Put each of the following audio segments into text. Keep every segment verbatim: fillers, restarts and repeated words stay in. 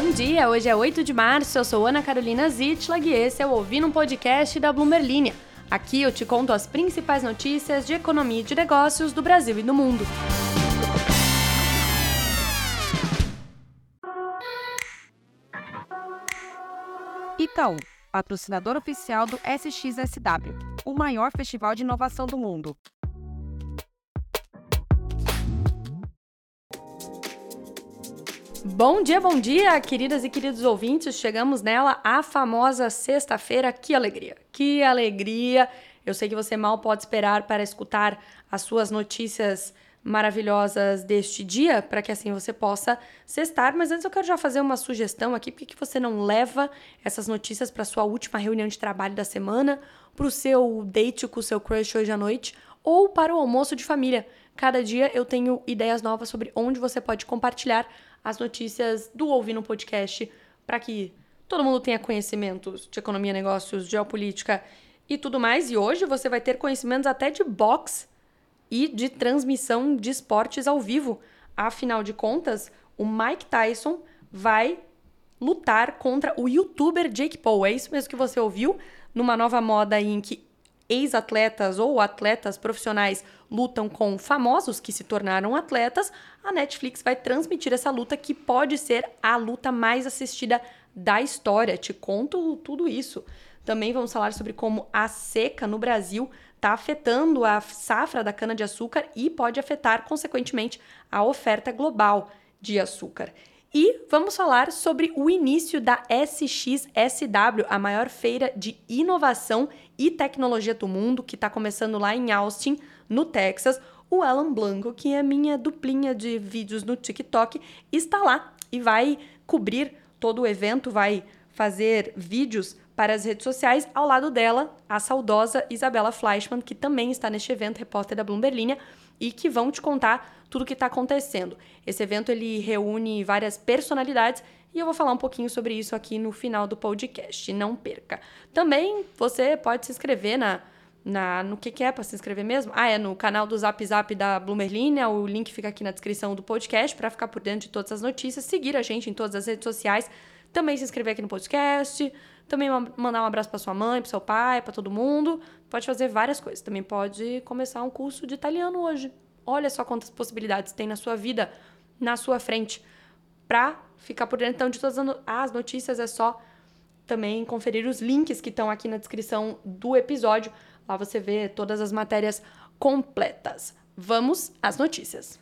Bom dia, hoje é oito de março, eu sou Ana Carolina Zitlag e esse é o Ouvindo um Podcast da Bloomberg Linha. Aqui eu te conto as principais notícias de economia e de negócios do Brasil e do mundo. Itaú, patrocinador oficial do S X S W, o maior festival de inovação do mundo. Bom dia, bom dia, queridas e queridos ouvintes. Chegamos nela, a famosa sexta-feira. Que alegria, que alegria. Eu sei que você mal pode esperar para escutar as suas notícias maravilhosas deste dia, para que assim você possa sextar. Mas antes eu quero já fazer uma sugestão aqui. Por que você não leva essas notícias para sua última reunião de trabalho da semana, para o seu date com o seu crush hoje à noite, ou para o almoço de família? Cada dia eu tenho ideias novas sobre onde você pode compartilhar as notícias do Ouvindo um Podcast para que todo mundo tenha conhecimentos de economia, negócios, geopolítica e tudo mais. E hoje você vai ter conhecimentos até de boxe e de transmissão de esportes ao vivo. Afinal de contas, o Mike Tyson vai lutar contra o youtuber Jake Paul. É isso mesmo que você ouviu, numa nova moda em que ex-atletas ou atletas profissionais lutam com famosos que se tornaram atletas. A Netflix vai transmitir essa luta que pode ser a luta mais assistida da história. Te conto tudo isso. Também vamos falar sobre como a seca no Brasil está afetando a safra da cana-de-açúcar e pode afetar, consequentemente, a oferta global de açúcar. E vamos falar sobre o início da S X S W, a maior feira de inovação e tecnologia do mundo, que está começando lá em Austin, no Texas. O Alan Blanco, que é minha duplinha de vídeos no TikTok, está lá e vai cobrir todo o evento, vai fazer vídeos para as redes sociais. Ao lado dela, a saudosa Isabela Fleischmann, que também está neste evento, repórter da Bloomberg Linha, e que vão te contar tudo o que está acontecendo. Esse evento ele reúne várias personalidades e eu vou falar um pouquinho sobre isso aqui no final do podcast. Não perca. Também você pode se inscrever na, na no que, que é para se inscrever mesmo? Ah, é no canal do Zap Zap da Bloomberg Linha. O link fica aqui na descrição do podcast para ficar por dentro de todas as notícias. Seguir a gente em todas as redes sociais. Também se inscrever aqui no podcast. Também mandar um abraço para sua mãe, para seu pai, para todo mundo. Pode fazer várias coisas. Também pode começar um curso de italiano hoje. Olha só quantas possibilidades tem na sua vida, na sua frente. Para ficar por dentro então, de todas as notícias, é só também conferir os links que estão aqui na descrição do episódio. Lá você vê todas as matérias completas. Vamos às notícias.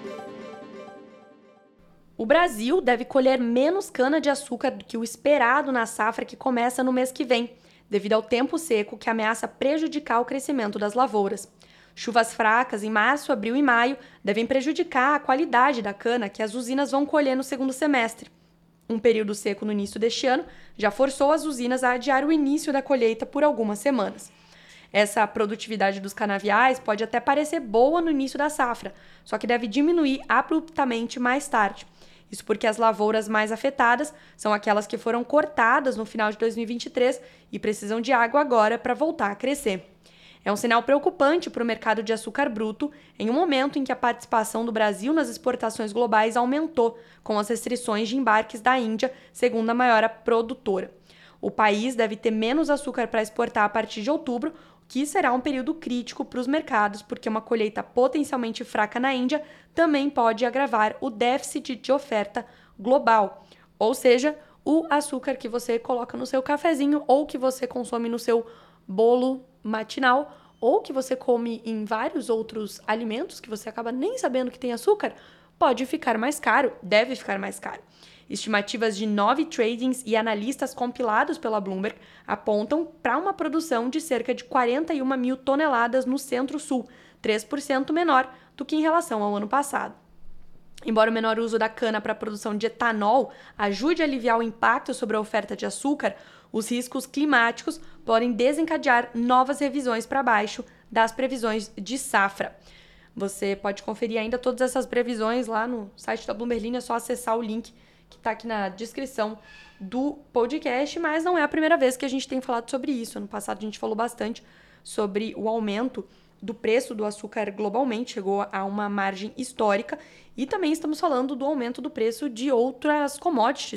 O Brasil deve colher menos cana-de-açúcar do que o esperado na safra que começa no mês que vem, devido ao tempo seco que ameaça prejudicar o crescimento das lavouras. Chuvas fracas em março, abril e maio devem prejudicar a qualidade da cana que as usinas vão colher no segundo semestre. Um período seco no início deste ano já forçou as usinas a adiar o início da colheita por algumas semanas. Essa produtividade dos canaviais pode até parecer boa no início da safra, só que deve diminuir abruptamente mais tarde. Isso porque as lavouras mais afetadas são aquelas que foram cortadas no final de dois mil e vinte e três e precisam de água agora para voltar a crescer. É um sinal preocupante para o mercado de açúcar bruto em um momento em que a participação do Brasil nas exportações globais aumentou com as restrições de embarques da Índia, segundo a maior produtora. O país deve ter menos açúcar para exportar a partir de outubro, o que será um período crítico para os mercados, porque uma colheita potencialmente fraca na Índia também pode agravar o déficit de oferta global, ou seja, o açúcar que você coloca no seu cafezinho ou que você consome no seu bolo matinal ou que você come em vários outros alimentos que você acaba nem sabendo que tem açúcar, pode ficar mais caro, deve ficar mais caro. Estimativas de nove tradings e analistas compilados pela Bloomberg apontam para uma produção de cerca de quarenta e uma mil toneladas no Centro-Sul, três por cento menor do que em relação ao ano passado. Embora o menor uso da cana para a produção de etanol ajude a aliviar o impacto sobre a oferta de açúcar, os riscos climáticos podem desencadear novas revisões para baixo das previsões de safra. Você pode conferir ainda todas essas previsões lá no site da Bloomberg Linha, é só acessar o link que está aqui na descrição do podcast, mas não é a primeira vez que a gente tem falado sobre isso. Ano passado a gente falou bastante sobre o aumento do preço do açúcar globalmente, chegou a uma margem histórica, e também estamos falando do aumento do preço de outras commodities,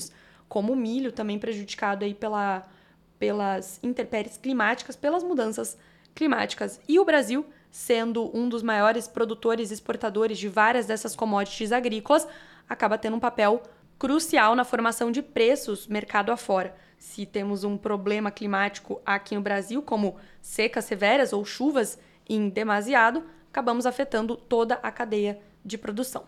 como o milho, também prejudicado aí pela, pelas intempéries climáticas, pelas mudanças climáticas. E o Brasil, sendo um dos maiores produtores e exportadores de várias dessas commodities agrícolas, acaba tendo um papel crucial na formação de preços mercado afora. Se temos um problema climático aqui no Brasil, como secas severas ou chuvas em demasiado, acabamos afetando toda a cadeia de produção.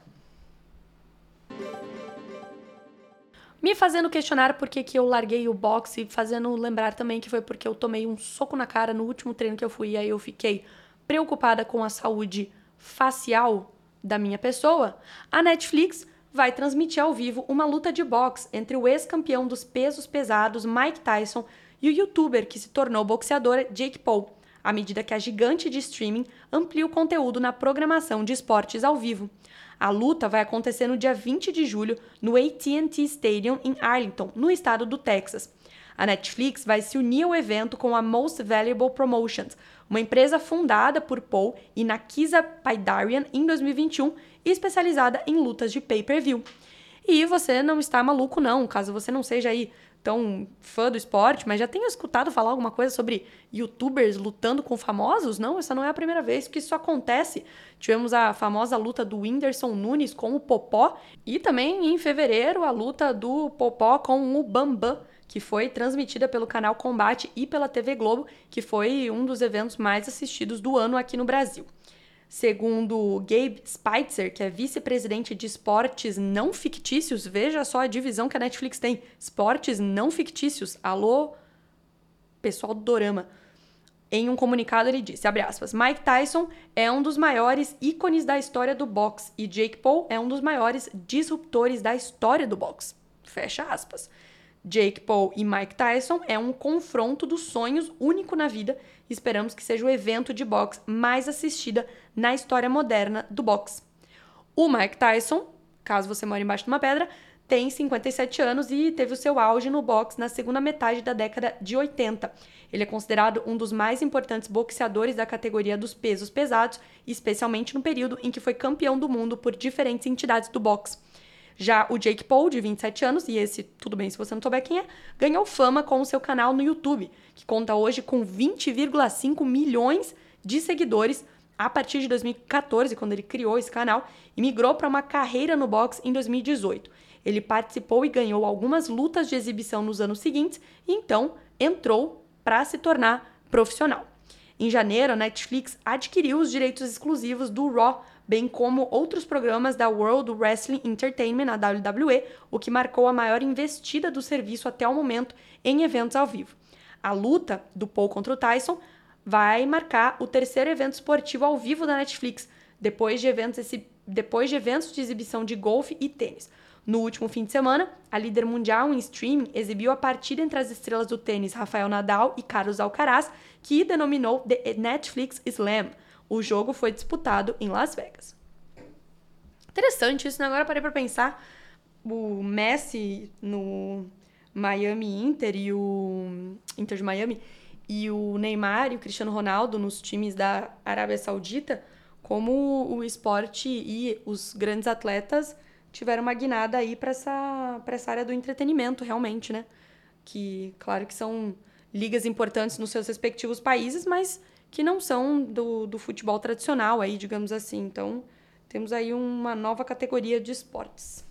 Me fazendo questionar por que, que eu larguei o boxe, fazendo lembrar também que foi porque eu tomei um soco na cara no último treino que eu fui, e aí eu fiquei preocupada com a saúde facial da minha pessoa, a Netflix vai transmitir ao vivo uma luta de boxe entre o ex-campeão dos pesos pesados Mike Tyson e o youtuber que se tornou boxeador Jake Paul, à medida que a gigante de streaming amplia o conteúdo na programação de esportes ao vivo. A luta vai acontecer no dia vinte de julho no A T and T Stadium em Arlington, no estado do Texas. A Netflix vai se unir ao evento com a Most Valuable Promotions, uma empresa fundada por Paul e Nakisa Paidarian em dois mil e vinte e um e especializada em lutas de pay-per-view. E você não está maluco não, caso você não seja aí tão fã do esporte, mas já tenha escutado falar alguma coisa sobre youtubers lutando com famosos? Não, essa não é a primeira vez que isso acontece. Tivemos a famosa luta do Whindersson Nunes com o Popó e também em fevereiro a luta do Popó com o Bambam, que foi transmitida pelo canal Combate e pela T V Globo, que foi um dos eventos mais assistidos do ano aqui no Brasil. Segundo Gabe Spitzer, que é vice-presidente de esportes não fictícios, veja só a divisão que a Netflix tem, esportes não fictícios, alô, pessoal do Dorama. Em um comunicado ele disse, abre aspas, Mike Tyson é um dos maiores ícones da história do boxe e Jake Paul é um dos maiores disruptores da história do boxe, fecha aspas. Jake Paul e Mike Tyson é um confronto dos sonhos único na vida e esperamos que seja o evento de boxe mais assistida na história moderna do boxe. O Mike Tyson, caso você mora embaixo de uma pedra, tem cinquenta e sete anos e teve o seu auge no boxe na segunda metade da década de oitenta. Ele é considerado um dos mais importantes boxeadores da categoria dos pesos pesados, especialmente no período em que foi campeão do mundo por diferentes entidades do boxe. Já o Jake Paul, de vinte e sete anos, e esse, tudo bem se você não souber quem é, ganhou fama com o seu canal no YouTube, que conta hoje com vinte vírgula cinco milhões de seguidores a partir de dois mil e catorze, quando ele criou esse canal, e migrou para uma carreira no boxe em dois mil e dezoito. Ele participou e ganhou algumas lutas de exibição nos anos seguintes, e então entrou para se tornar profissional. Em janeiro, a Netflix adquiriu os direitos exclusivos do Raw, bem como outros programas da World Wrestling Entertainment, a W W E, o que marcou a maior investida do serviço até o momento em eventos ao vivo. A luta do Paul contra o Tyson vai marcar o terceiro evento esportivo ao vivo da Netflix, depois de eventos, depois de, eventos de exibição de golfe e tênis. No último fim de semana, a líder mundial em streaming exibiu a partida entre as estrelas do tênis Rafael Nadal e Carlos Alcaraz, que denominou The Netflix Slam. O jogo foi disputado em Las Vegas. Interessante isso, né? Agora parei para pensar. O Messi no Miami Inter e o Inter de Miami e o Neymar e o Cristiano Ronaldo nos times da Arábia Saudita, como o esporte e os grandes atletas tiveram uma guinada aí para essa, para essa área do entretenimento, realmente, né? Que, claro que são ligas importantes nos seus respectivos países, mas que não são do, do futebol tradicional aí, digamos assim. Então, temos aí uma nova categoria de esportes.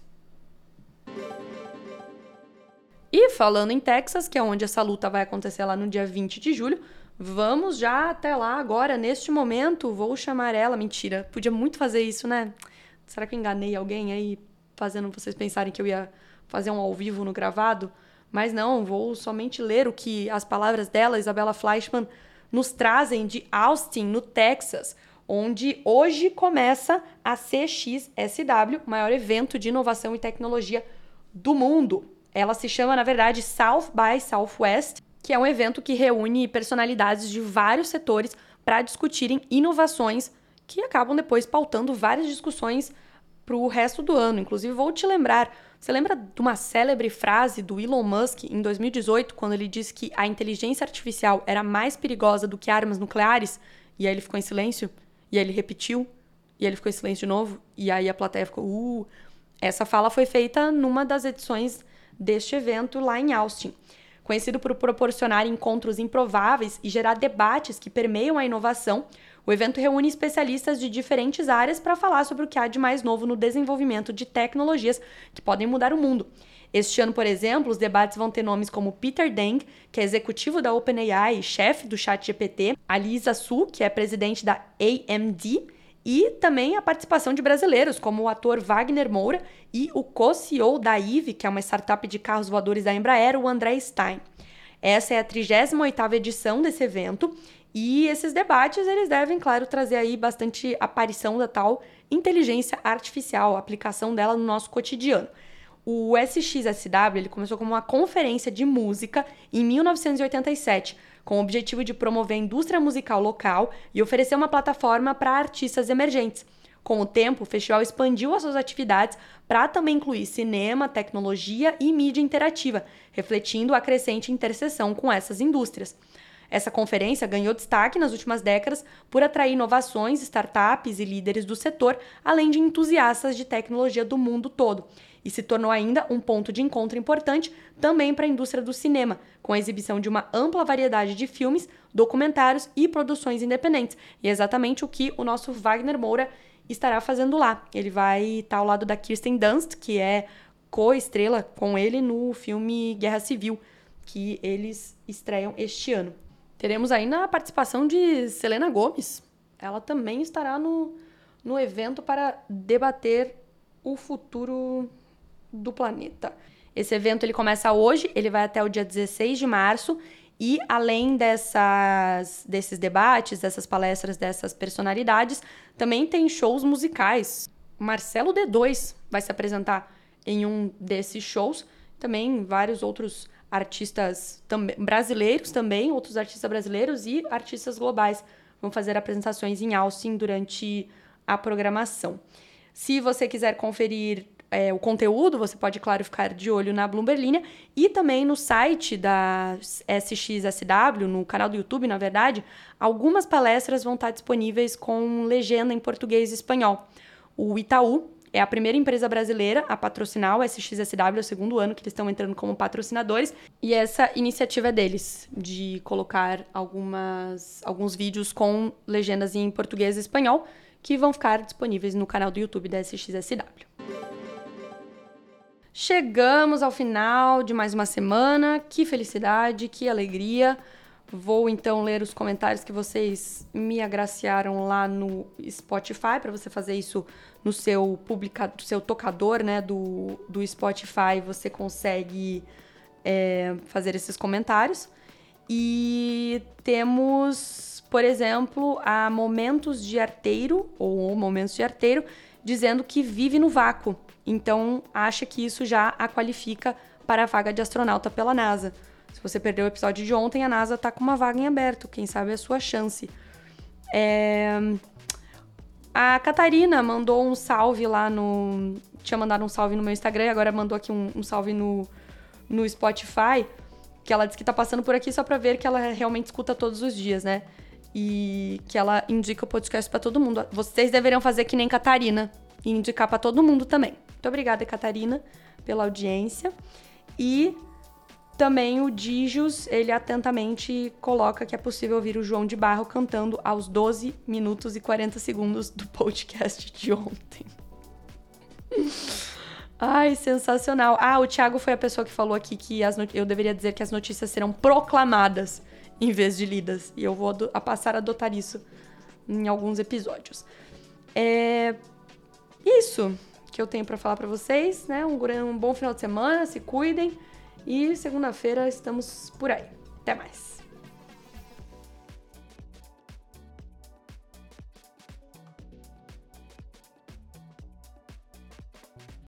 E falando em Texas, que é onde essa luta vai acontecer lá no dia vinte de julho, vamos já até lá agora, neste momento, vou chamar ela, mentira, podia muito fazer isso, né? Será que eu enganei alguém aí, fazendo vocês pensarem que eu ia fazer um ao vivo no gravado? Mas não, vou somente ler o que as palavras dela, Isabela Fleischmann, nos trazem de Austin, no Texas, onde hoje começa a C X S W, o maior evento de inovação e tecnologia do mundo. Ela se chama, na verdade, South by Southwest, que é um evento que reúne personalidades de vários setores para discutirem inovações que acabam depois pautando várias discussões para o resto do ano. Inclusive, vou te lembrar, você lembra de uma célebre frase do Elon Musk em dois mil e dezoito, quando ele disse que a inteligência artificial era mais perigosa do que armas nucleares? E aí ele ficou em silêncio, e aí ele repetiu, e aí ele ficou em silêncio de novo, e aí a plateia ficou, uh... Essa fala foi feita numa das edições deste evento lá em Austin. Conhecido por proporcionar encontros improváveis e gerar debates que permeiam a inovação, o evento reúne especialistas de diferentes áreas para falar sobre o que há de mais novo no desenvolvimento de tecnologias que podem mudar o mundo. Este ano, por exemplo, os debates vão ter nomes como Peter Deng, que é executivo da OpenAI e chefe do ChatGPT, a Lisa Su, que é presidente da A M D, e também a participação de brasileiros, como o ator Wagner Moura e o co-C E O da I V E, que é uma startup de carros voadores da Embraer, o André Stein. Essa é a trigésima oitava edição desse evento e esses debates eles devem, claro, trazer aí bastante aparição da tal inteligência artificial, a aplicação dela no nosso cotidiano. O S X S W ele começou como uma conferência de música em mil novecentos e oitenta e sete, com o objetivo de promover a indústria musical local e oferecer uma plataforma para artistas emergentes. Com o tempo, o festival expandiu as suas atividades para também incluir cinema, tecnologia e mídia interativa, refletindo a crescente interseção com essas indústrias. Essa conferência ganhou destaque nas últimas décadas por atrair inovações, startups e líderes do setor, além de entusiastas de tecnologia do mundo todo. E se tornou ainda um ponto de encontro importante também para a indústria do cinema, com a exibição de uma ampla variedade de filmes, documentários e produções independentes. E é exatamente o que o nosso Wagner Moura estará fazendo lá. Ele vai estar ao lado da Kirsten Dunst, que é co-estrela com ele no filme Guerra Civil, que eles estreiam este ano. Teremos ainda a participação de Selena Gomez. Ela também estará no, no evento para debater o futuro do planeta. Esse evento ele começa hoje, ele vai até o dia dezesseis de março e além dessas, desses debates, dessas palestras, dessas personalidades, também tem shows musicais. Marcelo D dois vai se apresentar em um desses shows, também vários outros artistas também, brasileiros também, outros artistas brasileiros e artistas globais vão fazer apresentações em Austin durante a programação. Se você quiser conferir é, o conteúdo, você pode, claro, ficar de olho na Bloomberg Linha e também no site da S X S W, no canal do YouTube, na verdade, algumas palestras vão estar disponíveis com legenda em português e espanhol. O Itaú é a primeira empresa brasileira a patrocinar o S X S W, é o segundo ano que eles estão entrando como patrocinadores, e essa iniciativa é deles, de colocar algumas, alguns vídeos com legendas em português e espanhol, que vão ficar disponíveis no canal do YouTube da S X S W. Chegamos ao final de mais uma semana, que felicidade, que alegria. Vou então ler os comentários que vocês me agraciaram lá no Spotify, para você fazer isso no seu, publica... seu tocador, né, do, do Spotify, você consegue é, fazer esses comentários. E temos, por exemplo, a Momentos de Arteiro, ou Momentos de Arteiro, dizendo que vive no vácuo. Então, acha que isso já a qualifica para a vaga de astronauta pela NASA. Se você perdeu o episódio de ontem, a NASA está com uma vaga em aberto. Quem sabe é a sua chance. É... A Catarina mandou um salve lá no... Tinha mandado um salve no meu Instagram e agora mandou aqui um, um salve no, no Spotify, que ela disse que tá passando por aqui só para ver que ela realmente escuta todos os dias, né? E que ela indica o podcast para todo mundo. Vocês deveriam fazer que nem Catarina e indicar para todo mundo também. Muito obrigada, Catarina, pela audiência. E também o Dijos, ele atentamente coloca que é possível ouvir o João de Barro cantando aos doze minutos e quarenta segundos do podcast de ontem. Ai, sensacional. Ah, o Thiago foi a pessoa que falou aqui que as not- eu deveria dizer que as notícias serão proclamadas em vez de lidas. E eu vou ado- a passar a adotar isso em alguns episódios. É isso que eu tenho para falar para vocês, né? Um, um bom final de semana, se cuidem. E segunda-feira estamos por aí. Até mais.